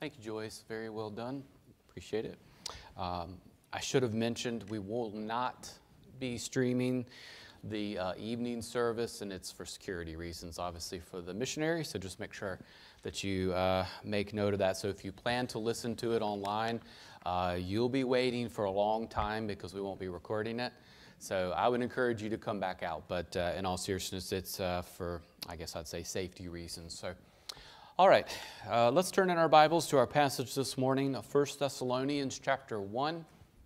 Thank you, Joyce. Very well done. Appreciate it. I should have mentioned we will not be streaming the evening service, and it's for security reasons, obviously, for the missionaries. So just make sure that you make note of that. So if you plan to listen to it online, you'll be waiting for a long time because we won't be recording it. So I would encourage you to come back out. But in all seriousness, it's for, I guess I'd say, safety reasons. So, all right, let's turn in our Bibles to our passage this morning, 1 Thessalonians chapter 1.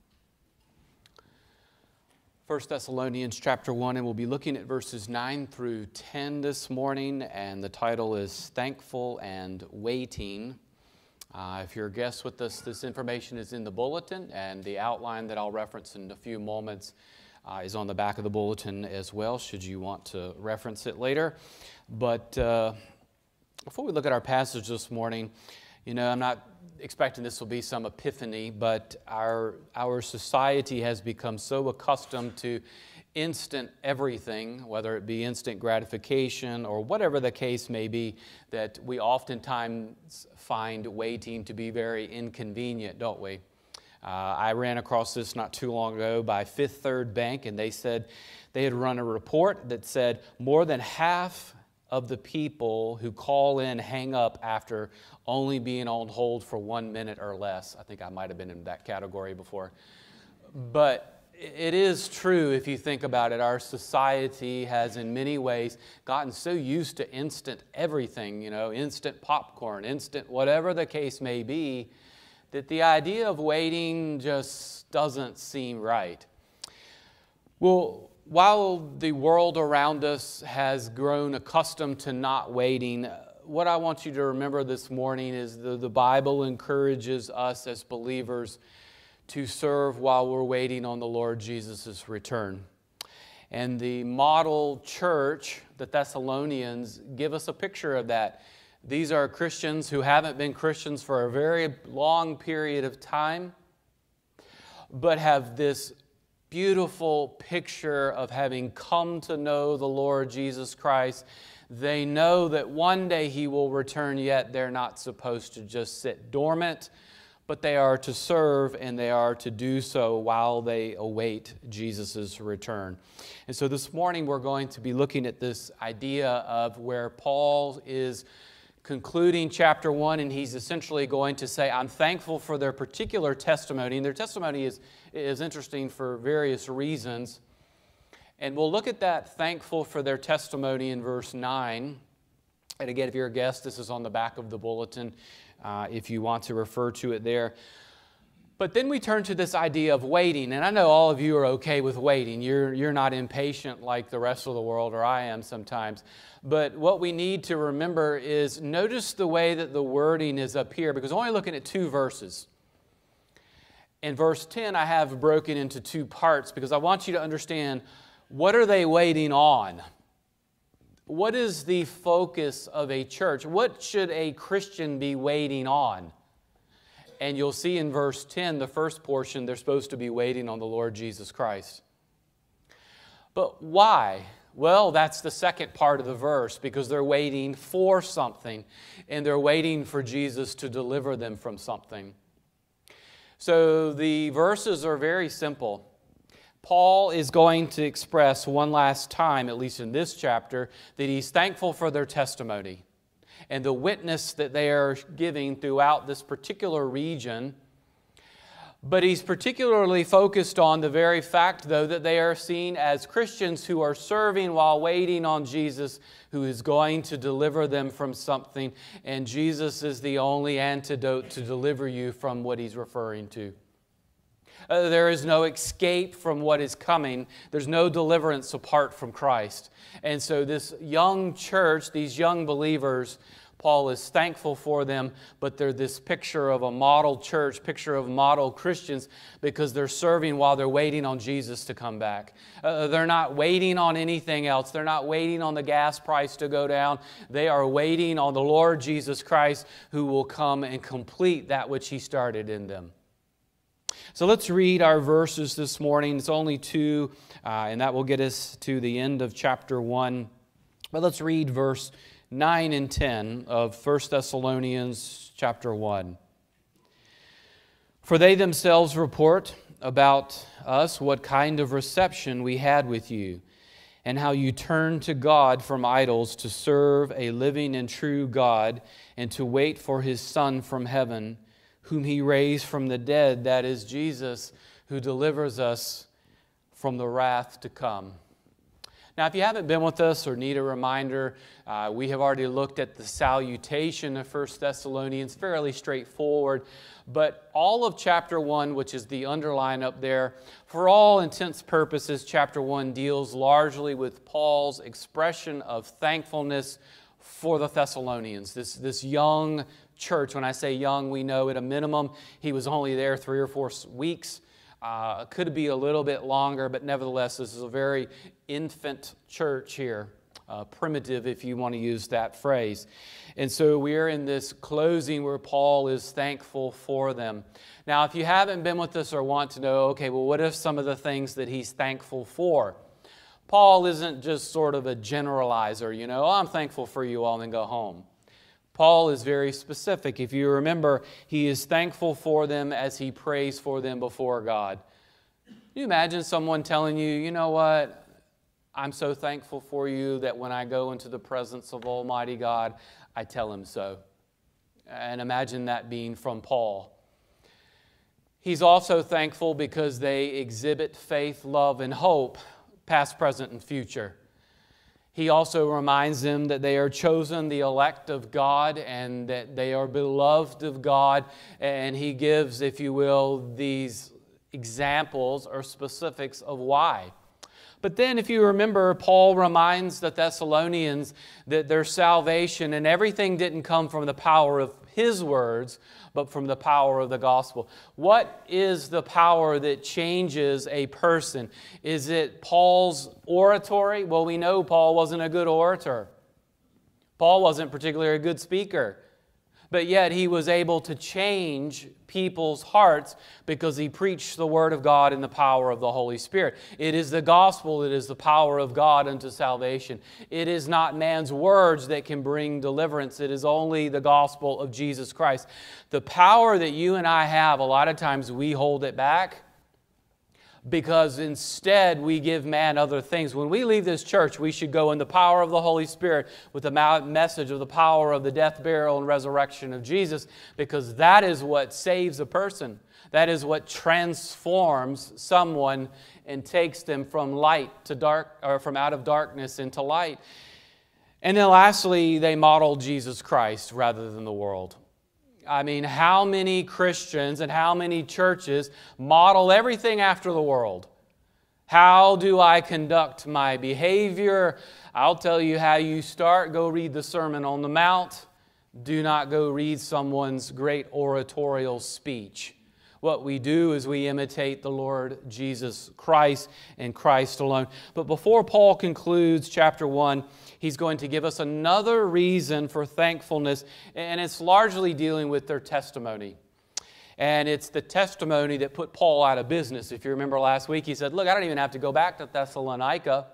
1 Thessalonians chapter 1, and we'll be looking at verses 9 through 10 this morning, and the title is Thankful and Waiting. If you're a guest with us, this information is in the bulletin, and the outline that I'll reference in a few moments is on the back of the bulletin as well, should you want to reference it later. But before we look at our passage this morning, you know, I'm not expecting this will be some epiphany, but our society has become so accustomed to instant everything, whether it be instant gratification or whatever the case may be, that we oftentimes find waiting to be very inconvenient, don't we? I ran across this not too long ago by Fifth Third Bank, and they said they had run a report that said more than half of the people who call in hang up after only being on hold for 1 minute or less. I think I might have been in that category before. But it is true if you think about it. Our society has in many ways gotten so used to instant everything, you know, instant popcorn, instant whatever the case may be, that the idea of waiting just doesn't seem right. Well, while the world around us has grown accustomed to not waiting, what I want you to remember this morning is the Bible encourages us as believers to serve while we're waiting on the Lord Jesus' return. And the model church, the Thessalonians, give us a picture of that. These are Christians who haven't been Christians for a very long period of time, but have this beautiful picture of having come to know the Lord Jesus Christ. They know that one day He will return, yet they're not supposed to just sit dormant, but they are to serve, and they are to do so while they await Jesus' return. And so this morning we're going to be looking at this idea of where Paul is concluding chapter 1, and he's essentially going to say, I'm thankful for their particular testimony. And their testimony is interesting for various reasons. And we'll look at that thankful for their testimony in verse 9. And again, if you're a guest, this is on the back of the bulletin if you want to refer to it there. But then we turn to this idea of waiting. And I know all of you are okay with waiting. You're not impatient like the rest of the world, or I am sometimes. But what we need to remember is notice the way that the wording is up here, because we're only looking at 2 verses. In verse 10, I have broken into 2 parts because I want you to understand, what are they waiting on? What is the focus of a church? What should a Christian be waiting on? And you'll see in verse 10, the first portion, they're supposed to be waiting on the Lord Jesus Christ. But why? Well, that's the second part of the verse, because they're waiting for something, and they're waiting for Jesus to deliver them from something. So the verses are very simple. Paul is going to express one last time, at least in this chapter, that he's thankful for their testimony and the witness that they are giving throughout this particular region. But he's particularly focused on the very fact, though, that they are seen as Christians who are serving while waiting on Jesus, who is going to deliver them from something. And Jesus is the only antidote to deliver you from what he's referring to. There is no escape from what is coming. There's no deliverance apart from Christ. And so this young church, these young believers, Paul is thankful for them, but they're this picture of a model church, picture of model Christians, because they're serving while they're waiting on Jesus to come back. They're not waiting on anything else. They're not waiting on the gas price to go down. They are waiting on the Lord Jesus Christ, who will come and complete that which He started in them. So let's read our verses this morning. It's only 2, and that will get us to the end of chapter 1. But let's read verse 9 and 10 of 1 Thessalonians chapter 1. For they themselves report about us what kind of reception we had with you, and how you turned to God from idols to serve a living and true God, and to wait for His Son from heaven, whom He raised from the dead, that is Jesus, who delivers us from the wrath to come. Now, if you haven't been with us or need a reminder, we have already looked at the salutation of 1 Thessalonians, fairly straightforward. But all of chapter 1, which is the underline up there, for all intents and purposes, chapter 1 deals largely with Paul's expression of thankfulness for the Thessalonians, this young church. When I say young, we know at a minimum he was only there 3 or 4 weeks. Could be a little bit longer, but nevertheless, this is a very infant church here, primitive if you want to use that phrase. And so we are in this closing where Paul is thankful for them. Now, if you haven't been with us or want to know, okay, well, what are some of the things that he's thankful for? Paul isn't just sort of a generalizer, I'm thankful for you all, and then go home. Paul is very specific. If you remember, he is thankful for them as he prays for them before God. Can you imagine someone telling you, you know what, I'm so thankful for you that when I go into the presence of Almighty God, I tell Him so. And imagine that being from Paul. He's also thankful because they exhibit faith, love, and hope, past, present, and future. He also reminds them that they are chosen, the elect of God, and that they are beloved of God. And he gives, if you will, these examples or specifics of why. But then, if you remember, Paul reminds the Thessalonians that their salvation and everything didn't come from the power of his words, but from the power of the gospel. What is the power that changes a person? Is it Paul's oratory? Well, we know Paul wasn't a good orator. Paul wasn't particularly a good speaker. But yet he was able to change people's hearts because he preached the Word of God in the power of the Holy Spirit. It is the gospel that is the power of God unto salvation. It is not man's words that can bring deliverance. It is only the gospel of Jesus Christ. The power that you and I have, a lot of times we hold it back because instead we give man other things. When we leave this church, we should go in the power of the Holy Spirit with the message of the power of the death, burial, and resurrection of Jesus, because that is what saves a person. That is what transforms someone and takes them from light to dark, or from out of darkness into light. And then lastly, they model Jesus Christ rather than the world. I mean, how many Christians and how many churches model everything after the world? How do I conduct my behavior? I'll tell you how you start. Go read the Sermon on the Mount. Do not go read someone's great oratorial speech. What we do is we imitate the Lord Jesus Christ and Christ alone. But before Paul concludes chapter 1, he's going to give us another reason for thankfulness, and it's largely dealing with their testimony. And it's the testimony that put Paul out of business. If you remember last week, he said, look, I don't even have to go back to Thessalonica.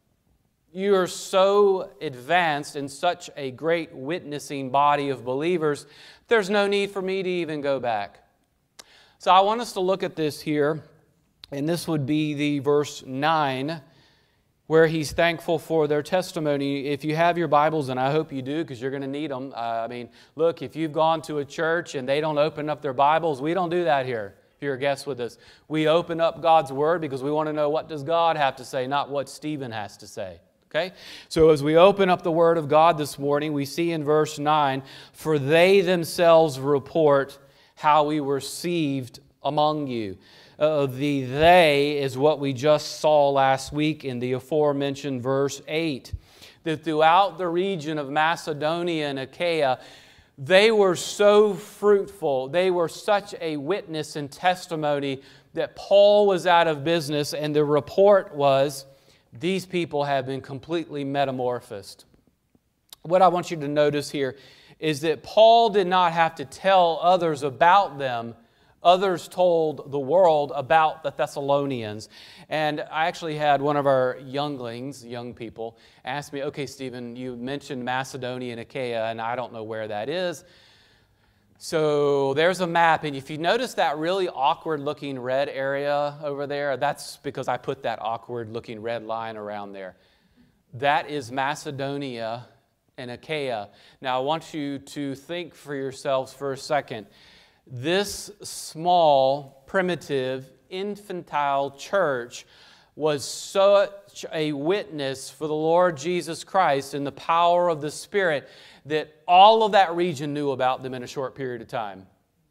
You are so advanced in such a great witnessing body of believers, there's no need for me to even go back. So I want us to look at this here, and this would be the verse 9, where he's thankful for their testimony. If you have your Bibles, and I hope you do because you're going to need them. Look, if you've gone to a church and they don't open up their Bibles, we don't do that here. If you're a guest with us, we open up God's Word because we want to know what does God have to say, not what Stephen has to say. Okay? So as we open up the Word of God this morning, we see in verse 9, for they themselves report how we were received among you. The they is what we just saw last week in the aforementioned verse 8. That throughout the region of Macedonia and Achaia, they were so fruitful, they were such a witness and testimony that Paul was out of business, and the report was, these people have been completely metamorphosed. What I want you to notice here is that Paul did not have to tell others about them. Others told the world about the Thessalonians. And I actually had one of our young people, ask me, okay, Stephen, you mentioned Macedonia and Achaia, and I don't know where that is. So there's a map, and if you notice that really awkward-looking red area over there, that's because I put that awkward-looking red line around there. That is Macedonia and Achaia. Now, I want you to think for yourselves for a second. This small, primitive, infantile church was such a witness for the Lord Jesus Christ and the power of the Spirit that all of that region knew about them in a short period of time.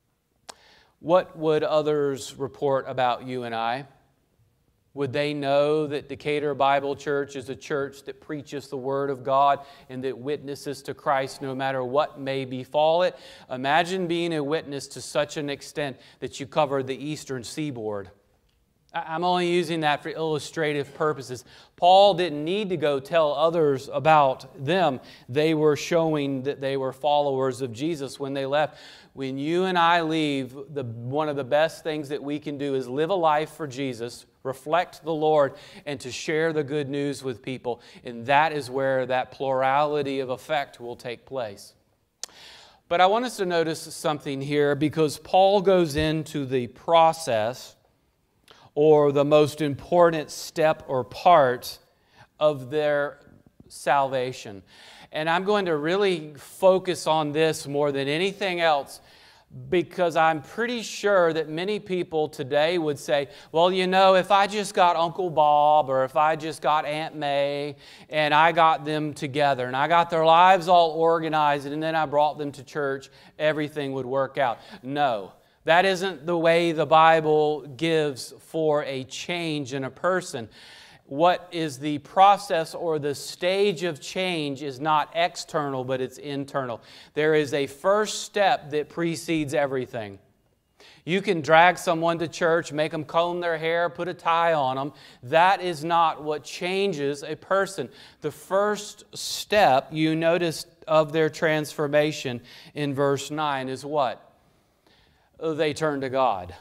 What would others report about you and I? Would they know that Decatur Bible Church is a church that preaches the Word of God and that witnesses to Christ no matter what may befall it? Imagine being a witness to such an extent that you cover the eastern seaboard. I'm only using that for illustrative purposes. Paul didn't need to go tell others about them. They were showing that they were followers of Jesus when they left. When you and I leave, one of the best things that we can do is live a life for Jesus, reflect the Lord, and to share the good news with people. And that is where that plurality of effect will take place. But I want us to notice something here, because Paul goes into the process, or the most important step or part of their salvation. And I'm going to really focus on this more than anything else, because I'm pretty sure that many people today would say, well, you know, if I just got Uncle Bob, or if I just got Aunt May, and I got them together, and I got their lives all organized, and then I brought them to church, everything would work out. No. That isn't the way the Bible gives for a change in a person. What is the process or the stage of change is not external, but it's internal. There is a first step that precedes everything. You can drag someone to church, make them comb their hair, put a tie on them. That is not what changes a person. The first step you notice of their transformation in verse 9 is what? They turn to God.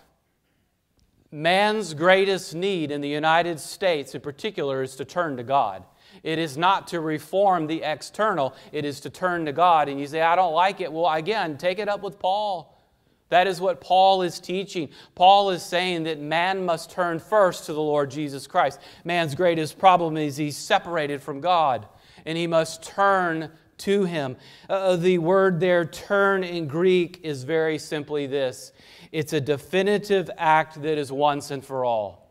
Man's greatest need in the United States in particular is to turn to God. It is not to reform the external, it is to turn to God. And you say, I don't like it. Well, again, take it up with Paul. That is what Paul is teaching. Paul is saying that man must turn first to the Lord Jesus Christ. Man's greatest problem is he's separated from God, and he must turn to Him. The word there, turn, in Greek is very simply this. It's a definitive act that is once and for all.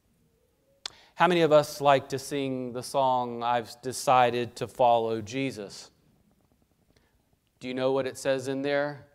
How many of us like to sing the song, I've decided to follow Jesus? Do you know what it says in there?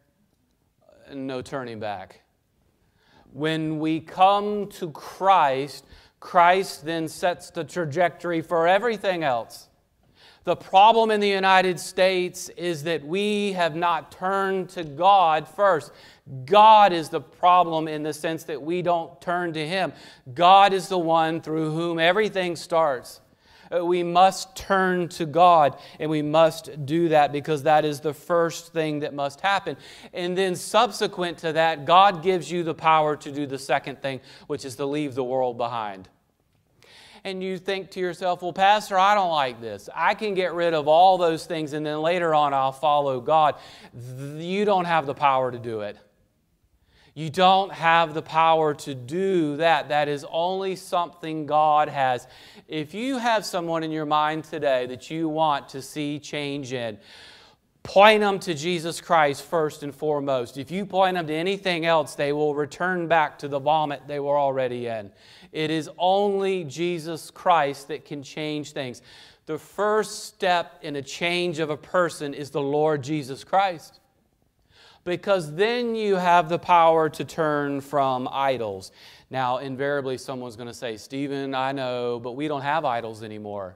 No turning back. When we come to Christ, Christ then sets the trajectory for everything else. The problem in the United States is that we have not turned to God first. God is the problem in the sense that we don't turn to Him. God is the one through whom everything starts. We must turn to God, and we must do that because that is the first thing that must happen. And then subsequent to that, God gives you the power to do the second thing, which is to leave the world behind. And you think to yourself, well, Pastor, I don't like this. I can get rid of all those things and then later on I'll follow God. You don't have the power to do it. You don't have the power to do that. That is only something God has. If you have someone in your mind today that you want to see change in, point them to Jesus Christ first and foremost. If you point them to anything else, they will return back to the vomit they were already in. It is only Jesus Christ that can change things. The first step in a change of a person is the Lord Jesus Christ. Because then you have the power to turn from idols. Now, invariably, someone's going to say, Stephen, I know, but we don't have idols anymore.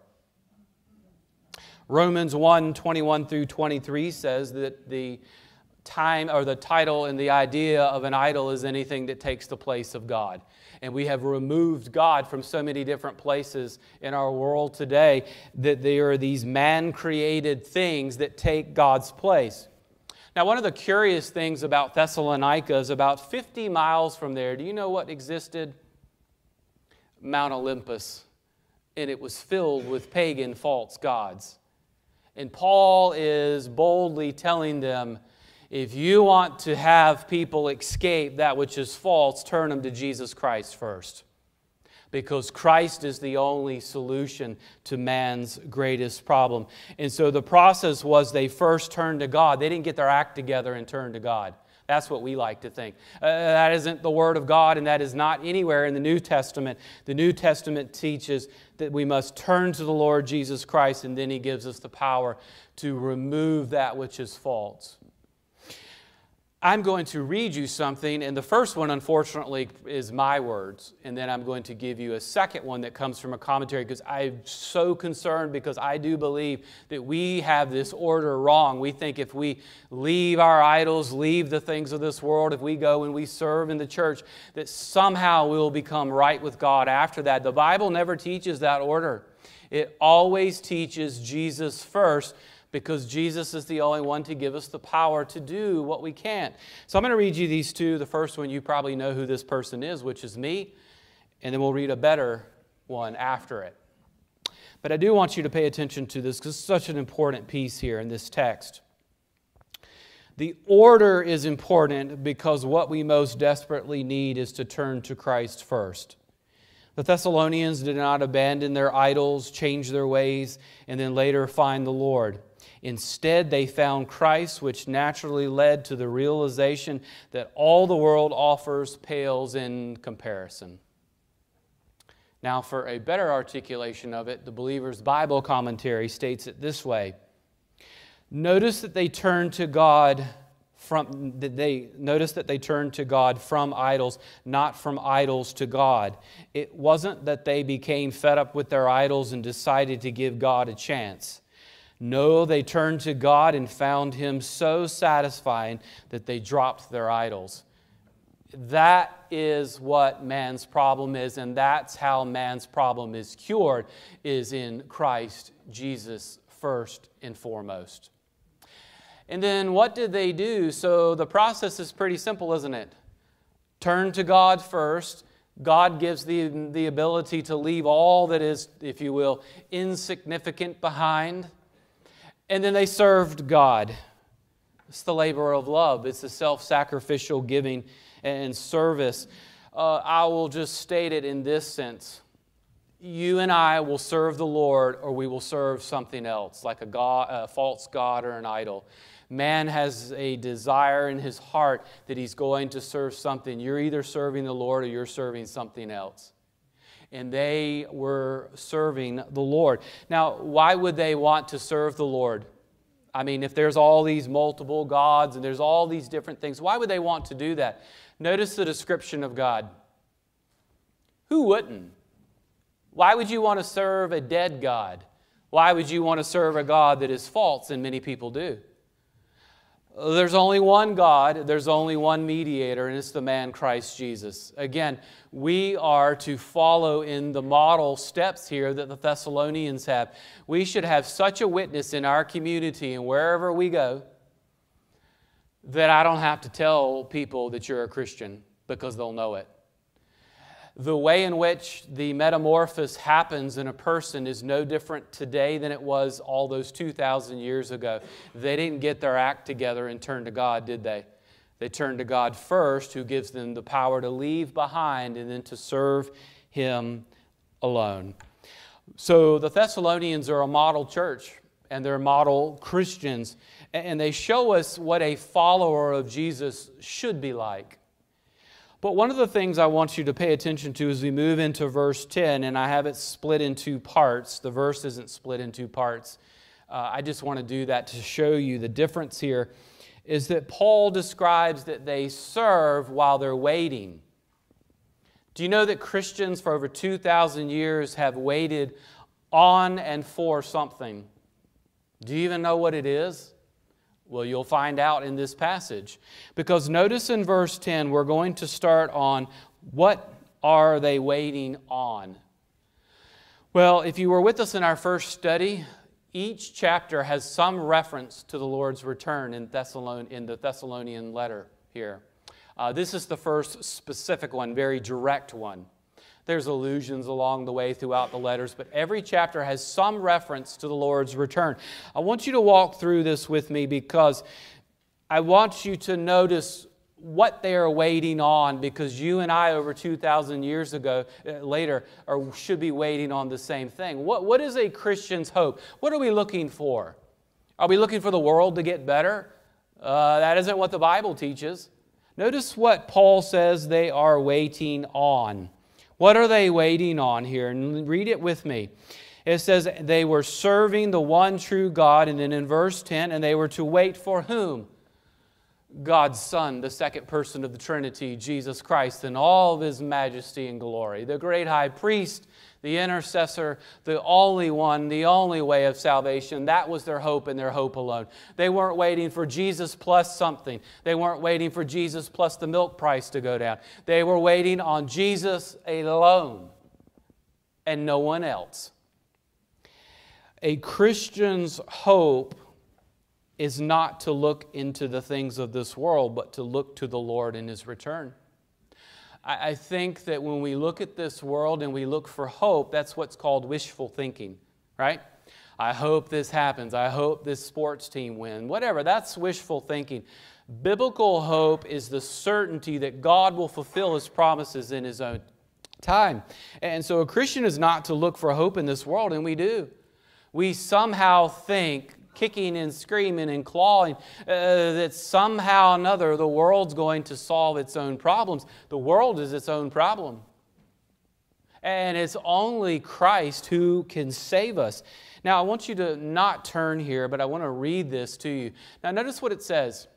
Romans 1:21 through 23 says that the title and the idea of an idol is anything that takes the place of God. And we have removed God from so many different places in our world today that there are these man-created things that take God's place. Now, one of the curious things about Thessalonica is about 50 miles from there, do you know what existed? Mount Olympus. And it was filled with pagan false gods. And Paul is boldly telling them, If you want to have people escape that which is false, turn them to Jesus Christ first. Because Christ is the only solution to man's greatest problem. And so the process was they first turned to God. They didn't get their act together and turn to God. That's what we like to think. That isn't the Word of God, and that is not anywhere in the New Testament. The New Testament teaches that we must turn to the Lord Jesus Christ, and then He gives us the power to remove that which is false. I'm going to read you something, and the first one, unfortunately, is my words. And then I'm going to give you a second one that comes from a commentary, because I'm so concerned, because I do believe that we have this order wrong. We think if we leave our idols, leave the things of this world, if we go and we serve in the church, that somehow we'll become right with God after that. The Bible never teaches that order. It always teaches Jesus first, because Jesus is the only one to give us the power to do what we can't. So I'm going to read you these two. The first one, you probably know who this person is, which is me. And then we'll read a better one after it. But I do want you to pay attention to this, because it's such an important piece here in this text. The order is important because what we most desperately need is to turn to Christ first. The Thessalonians did not abandon their idols, change their ways, and then later find the Lord. Instead, they found Christ, which naturally led to the realization that all the world offers pales in comparison. Now, for a better articulation of it, the Believer's Bible Commentary states it this way. Notice that they turned to God from idols, not from idols to God. It wasn't that they became fed up with their idols and decided to give God a chance. No, they turned to God and found Him so satisfying that they dropped their idols. That is what man's problem is, and that's how man's problem is cured, is in Christ Jesus first and foremost. And then what did they do? So the process is pretty simple, isn't it? Turn to God first. God gives the ability to leave all that is, if you will, insignificant behind. And then they served God. It's the labor of love. It's the self-sacrificial giving and service. I will just state it in this sense. You and I will serve the Lord, or we will serve something else, like a false god or an idol. Man has a desire in his heart that he's going to serve something. You're either serving the Lord or you're serving something else. And they were serving the Lord. Now, why would they want to serve the Lord? I mean, if there's all these multiple gods and there's all these different things, why would they want to do that? Notice the description of God. Who wouldn't? Why would you want to serve a dead God? Why would you want to serve a God that is false? And many people do. There's only one God, there's only one mediator, and it's the man Christ Jesus. Again, we are to follow in the model steps here that the Thessalonians have. We should have such a witness in our community and wherever we go that I don't have to tell people that you're a Christian, because they'll know it. The way in which the metamorphosis happens in a person is no different today than it was all those 2,000 years ago. They didn't get their act together and turn to God, did they? They turned to God first, who gives them the power to leave behind and then to serve Him alone. So the Thessalonians are a model church, and they're model Christians, and they show us what a follower of Jesus should be like. But one of the things I want you to pay attention to as we move into verse 10, and I have it split in two parts. The verse isn't split in two parts. I just want to do that to show you the difference here, is that Paul describes that they serve while they're waiting. Do you know that Christians for over 2,000 years have waited on and for something? Do you even know what it is? Well, you'll find out in this passage. Because notice in verse 10, we're going to start on what are they waiting on? Well, if you were with us in our first study, each chapter has some reference to the Lord's return in the Thessalonian letter here. This is the first specific one, very direct one. There's allusions along the way throughout the letters, but every chapter has some reference to the Lord's return. I want you to walk through this with me, because I want you to notice what they are waiting on, because you and I over 2,000 years ago, later, should be waiting on the same thing. What is a Christian's hope? What are we looking for? Are we looking for the world to get better? That isn't what the Bible teaches. Notice what Paul says they are waiting on. What are they waiting on here? And read it with me. It says they were serving the one true God, and then in verse 10, and they were to wait for whom? God's Son, the second person of the Trinity, Jesus Christ, in all of His majesty and glory. The great high priest, the intercessor, the only one, the only way of salvation. That was their hope and their hope alone. They weren't waiting for Jesus plus something. They weren't waiting for Jesus plus the milk price to go down. They were waiting on Jesus alone and no one else. A Christian's hope is not to look into the things of this world, but to look to the Lord in His return. I think that when we look at this world and we look for hope, that's what's called wishful thinking, right? I hope this happens. I hope this sports team wins. Whatever, that's wishful thinking. Biblical hope is the certainty that God will fulfill His promises in His own time. And so a Christian is not to look for hope in this world, and we do. We somehow think, kicking and screaming and clawing, that somehow or another the world's going to solve its own problems. The world is its own problem. And it's only Christ who can save us. Now, I want you to not turn here, but I want to read this to you. Now, notice what it says.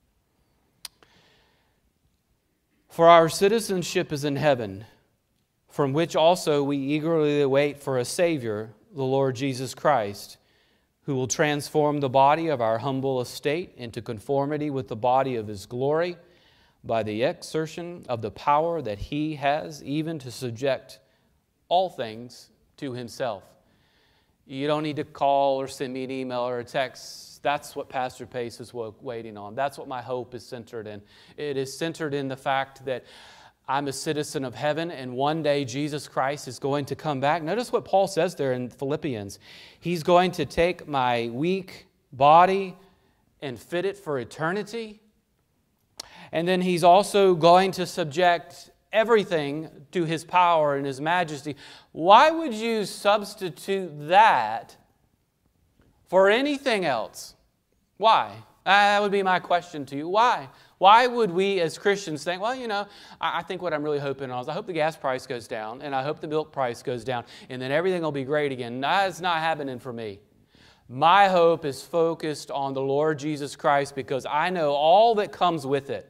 For our citizenship is in heaven, from which also we eagerly await for a Savior, the Lord Jesus Christ, who will transform the body of our humble estate into conformity with the body of His glory by the exertion of the power that He has, even to subject all things to Himself. You don't need to call or send me an email or a text. That's what Pastor Pace is waiting on. That's what my hope is centered in. It is centered in the fact that I'm a citizen of heaven, and one day Jesus Christ is going to come back. Notice what Paul says there in Philippians. He's going to take my weak body and fit it for eternity. And then He's also going to subject everything to His power and His majesty. Why would you substitute that for anything else? Why? That would be my question to you. Why? Why would we as Christians think, well, you know, I think what I'm really hoping on is I hope the gas price goes down, and I hope the milk price goes down, and then everything will be great again. That's not happening for me. My hope is focused on the Lord Jesus Christ, because I know all that comes with it.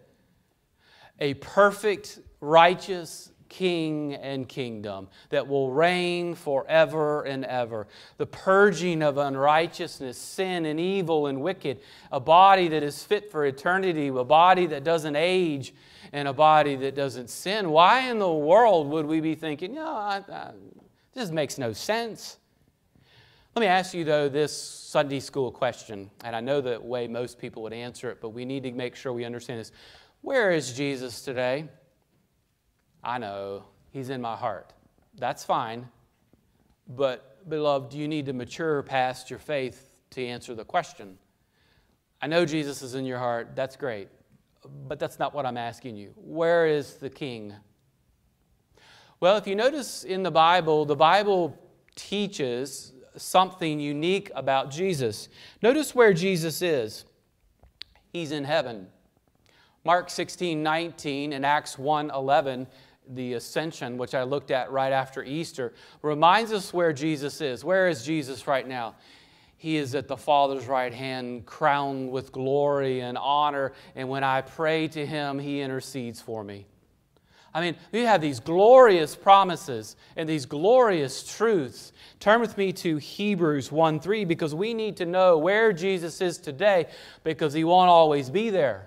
A perfect, righteous King and kingdom that will reign forever and ever. The purging of unrighteousness, sin and evil and wicked. A body that is fit for eternity. A body that doesn't age. And a body that doesn't sin. Why in the world would we be thinking, this makes no sense? Let me ask you, though, this Sunday school question. And I know the way most people would answer it, but we need to make sure we understand this. Where is Jesus today? I know, He's in my heart. That's fine. But, beloved, you need to mature past your faith to answer the question. I know Jesus is in your heart. That's great. But that's not what I'm asking you. Where is the King? Well, if you notice in the Bible teaches something unique about Jesus. Notice where Jesus is. He's in heaven. Mark 16:19 and Acts 1:11, the ascension, which I looked at right after Easter, reminds us where Jesus is. Where is Jesus right now? He is at the Father's right hand, crowned with glory and honor, and when I pray to Him, He intercedes for me. I mean, we have these glorious promises and these glorious truths. Turn with me to Hebrews 1:3, because we need to know where Jesus is today, because He won't always be there.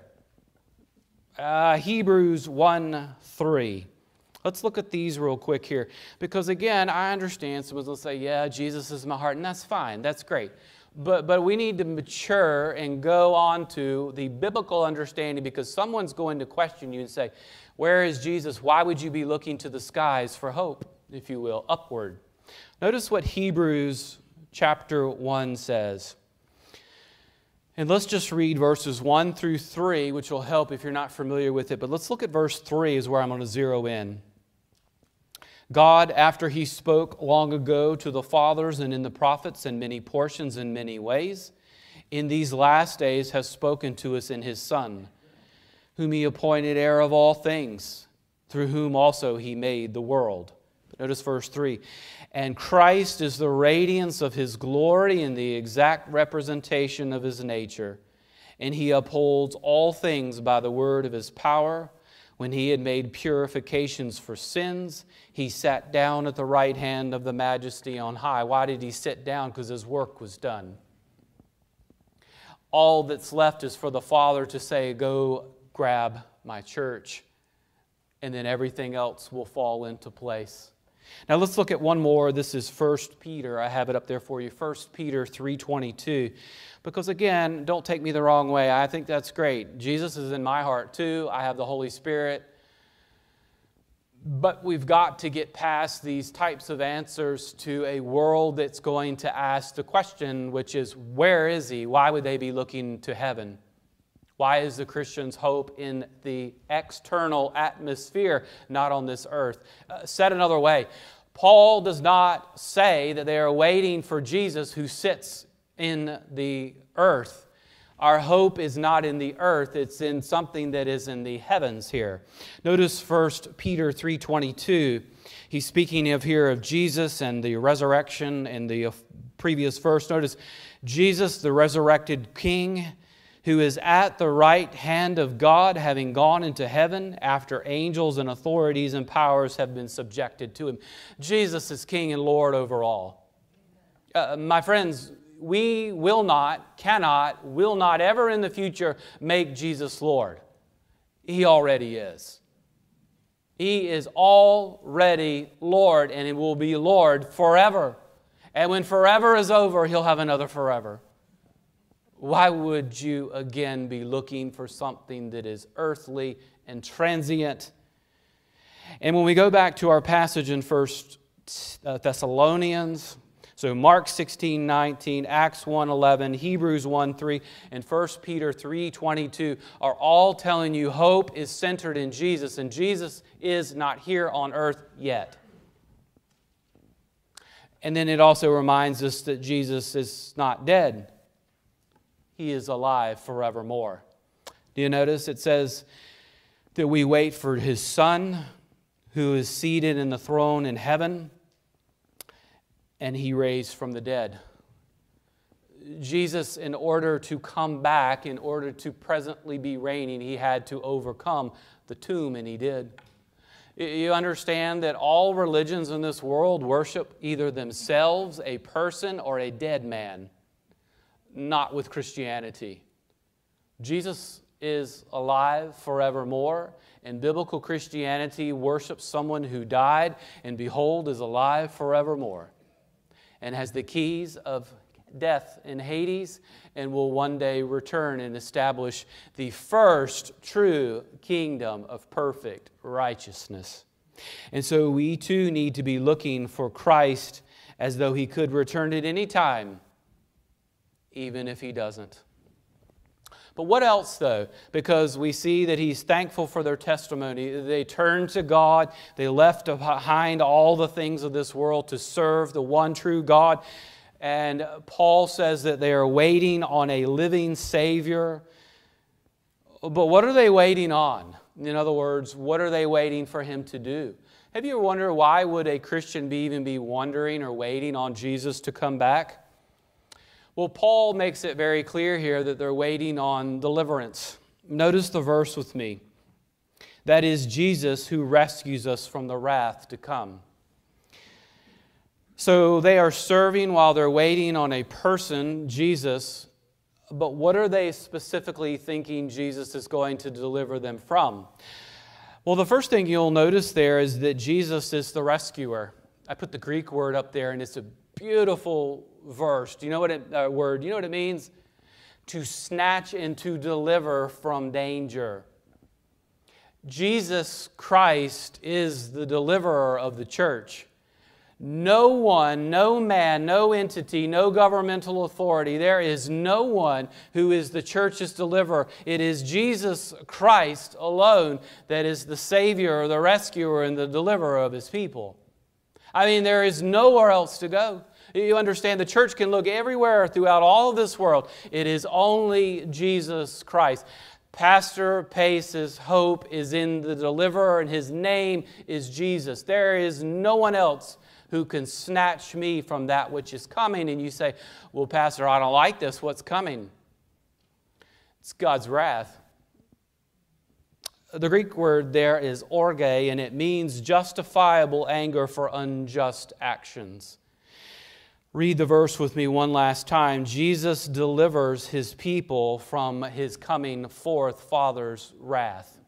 Hebrews 1:3. Let's look at these real quick here. Because again, I understand someone will say, yeah, Jesus is in my heart, and that's fine. That's great. But we need to mature and go on to the biblical understanding, because someone's going to question you and say, where is Jesus? Why would you be looking to the skies for hope, if you will, upward? Notice what Hebrews chapter 1 says. And let's just read verses 1 through 3, which will help if you're not familiar with it. But let's look at verse 3 is where I'm going to zero in. God, after He spoke long ago to the fathers and in the prophets in many portions in many ways, in these last days has spoken to us in His Son, whom He appointed heir of all things, through whom also He made the world. Notice verse 3. And Christ is the radiance of His glory and the exact representation of His nature. And He upholds all things by the word of His power. When He had made purifications for sins, He sat down at the right hand of the Majesty on high. Why did He sit down? Because His work was done. All that's left is for the Father to say, go grab my church. And then everything else will fall into place. Now let's look at one more. This is 1 Peter. I have it up there for you. 1 Peter 3:22. Because again, don't take me the wrong way. I think that's great. Jesus is in my heart too. I have the Holy Spirit. But we've got to get past these types of answers to a world that's going to ask the question, which is, where is He? Why would they be looking to heaven? Why is the Christian's hope in the external atmosphere, not on this earth? Said another way, Paul does not say that they are waiting for Jesus who sits in the earth. Our hope is not in the earth, it's in something that is in the heavens here. Notice 1 Peter 3:22. He's speaking of here of Jesus and the resurrection in the previous verse. Notice, Jesus, the resurrected King, who is at the right hand of God, having gone into heaven after angels and authorities and powers have been subjected to Him. Jesus is King and Lord over all. My friends, we will not, cannot, will not ever in the future make Jesus Lord. He already is. He is already Lord, and He will be Lord forever. And when forever is over, He'll have another forever. Why would you again be looking for something that is earthly and transient? And when we go back to our passage in 1 Thessalonians, so Mark 16:19, Acts 1:11, Hebrews 1:3, and 1 Peter 3:22 are all telling you hope is centered in Jesus, and Jesus is not here on earth yet. And then it also reminds us that Jesus is not dead. He is alive forevermore. Do you notice it says that we wait for His Son who is seated in the throne in heaven, and He raised from the dead. Jesus, in order to come back, in order to presently be reigning, He had to overcome the tomb, and He did. You understand that all religions in this world worship either themselves, a person, or a dead man. Not with Christianity. Jesus is alive forevermore, and biblical Christianity worships someone who died and behold is alive forevermore and has the keys of death in Hades and will one day return and establish the first true kingdom of perfect righteousness. And so we too need to be looking for Christ as though He could return at any time, even if He doesn't. But what else though? Because we see that He's thankful for their testimony. They turned to God. They left behind all the things of this world to serve the one true God. And Paul says that they are waiting on a living Savior. But what are they waiting on? In other words, what are they waiting for Him to do? Have you ever wondered why would a Christian even be wondering or waiting on Jesus to come back? Well, Paul makes it very clear here that they're waiting on deliverance. Notice the verse with me. That is Jesus who rescues us from the wrath to come. So they are serving while they're waiting on a person, Jesus. But what are they specifically thinking Jesus is going to deliver them from? Well, the first thing you'll notice there is that Jesus is the rescuer. I put the Greek word up there, and it's a beautiful verse. Do you know what word? Do you know what it means? To snatch and to deliver from danger. Jesus Christ is the deliverer of the church. No one, no man, no entity, no governmental authority. There is no one who is the church's deliverer. It is Jesus Christ alone that is the Savior, the rescuer, and the deliverer of His people. I mean, there is nowhere else to go. You understand, the church can look everywhere throughout all of this world. It is only Jesus Christ. Pastor Pace's hope is in the deliverer, and His name is Jesus. There is no one else who can snatch me from that which is coming. And you say, well, Pastor, I don't like this. What's coming? It's God's wrath. The Greek word there is orge, and it means justifiable anger for unjust actions. Read the verse with me one last time. Jesus delivers His people from His coming forth Father's wrath.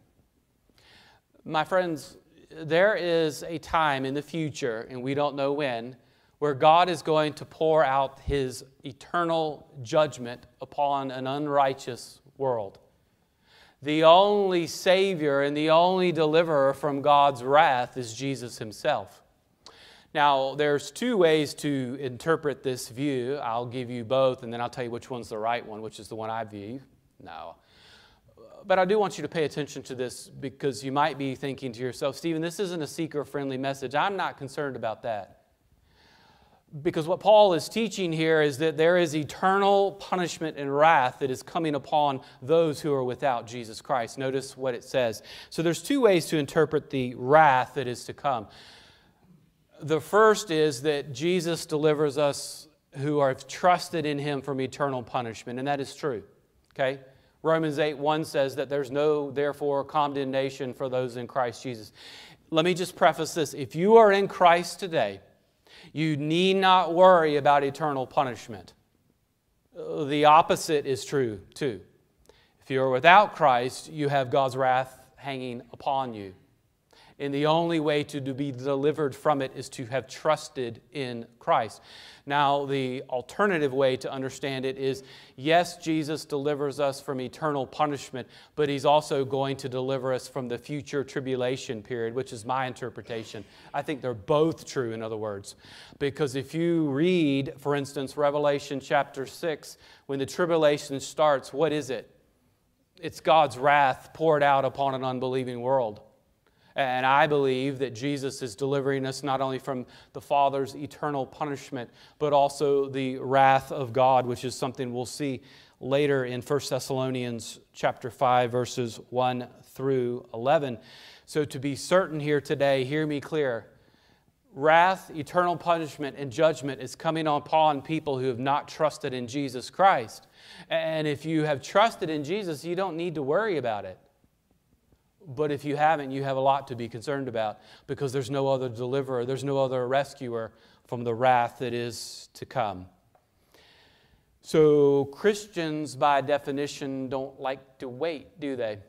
My friends, there is a time in the future, and we don't know when, where God is going to pour out His eternal judgment upon an unrighteous world. The only Savior and the only deliverer from God's wrath is Jesus Himself. Now, there's two ways to interpret this view. I'll give you both, and then I'll tell you which one's the right one, which is the one I view. No. But I do want you to pay attention to this, because you might be thinking to yourself, Stephen, this isn't a seeker-friendly message. I'm not concerned about that. Because what Paul is teaching here is that there is eternal punishment and wrath that is coming upon those who are without Jesus Christ. Notice what it says. So there's two ways to interpret the wrath that is to come. The first is that Jesus delivers us who are trusted in Him from eternal punishment, and that is true. Okay? Romans 8:1 says that there's no, therefore, condemnation for those in Christ Jesus. Let me just preface this. If you are in Christ today, you need not worry about eternal punishment. The opposite is true, too. If you are without Christ, you have God's wrath hanging upon you. And the only way to be delivered from it is to have trusted in Christ. Now, the alternative way to understand it is, yes, Jesus delivers us from eternal punishment, but He's also going to deliver us from the future tribulation period, which is my interpretation. I think they're both true, in other words. Because if you read, for instance, Revelation chapter 6, when the tribulation starts, what is it? It's God's wrath poured out upon an unbelieving world. And I believe that Jesus is delivering us not only from the Father's eternal punishment, but also the wrath of God, which is something we'll see later in 1 Thessalonians chapter 5, verses 1 through 11. So to be certain here today, hear me clear. Wrath, eternal punishment, and judgment is coming upon people who have not trusted in Jesus Christ. And if you have trusted in Jesus, you don't need to worry about it. But if you haven't, you have a lot to be concerned about, because there's no other deliverer, there's no other rescuer from the wrath that is to come. So Christians, by definition, don't like to wait, do they?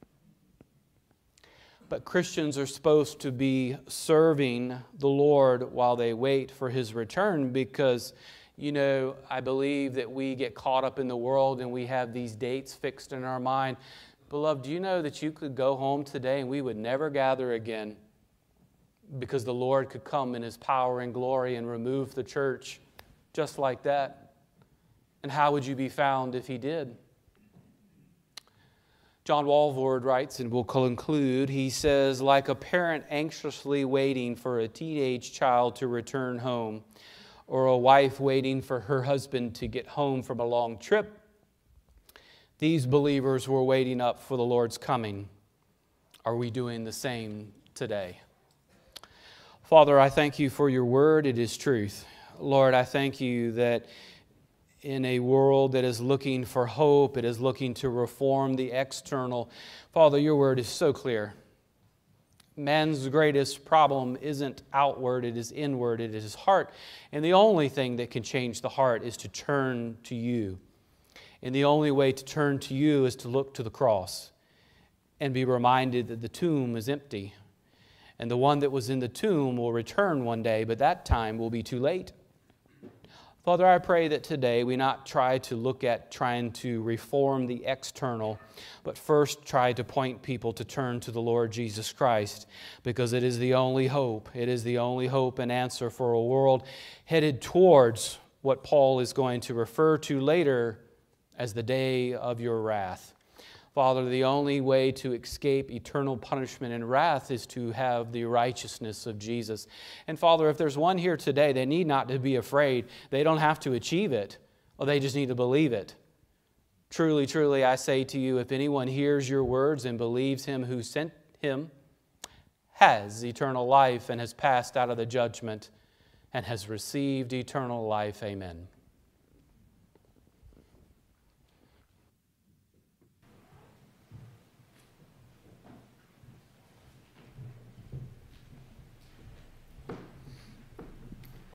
But Christians are supposed to be serving the Lord while they wait for His return, because, you know, I believe that we get caught up in the world and we have these dates fixed in our mind. Beloved, do you know that you could go home today and we would never gather again, because the Lord could come in His power and glory and remove the church just like that? And how would you be found if He did? John Walvoord writes, and we'll conclude, he says, like a parent anxiously waiting for a teenage child to return home, or a wife waiting for her husband to get home from a long trip, these believers were waiting up for the Lord's coming. Are we doing the same today? Father, I thank You for Your word. It is truth. Lord, I thank You that in a world that is looking for hope, it is looking to reform the external. Father, Your word is so clear. Man's greatest problem isn't outward, it is inward, it is his heart. And the only thing that can change the heart is to turn to You. And the only way to turn to You is to look to the cross and be reminded that the tomb is empty. And the one that was in the tomb will return one day, but that time will be too late. Father, I pray that today we not try to look at trying to reform the external, but first try to point people to turn to the Lord Jesus Christ, because it is the only hope. It is the only hope and answer for a world headed towards what Paul is going to refer to later as the day of your wrath. Father, the only way to escape eternal punishment and wrath is to have the righteousness of Jesus. And Father, if there's one here today, they need not to be afraid. They don't have to achieve it. Well, they just need to believe it. Truly, truly, I say to you, if anyone hears your words and believes him who sent him, has eternal life and has passed out of the judgment and has received eternal life. Amen.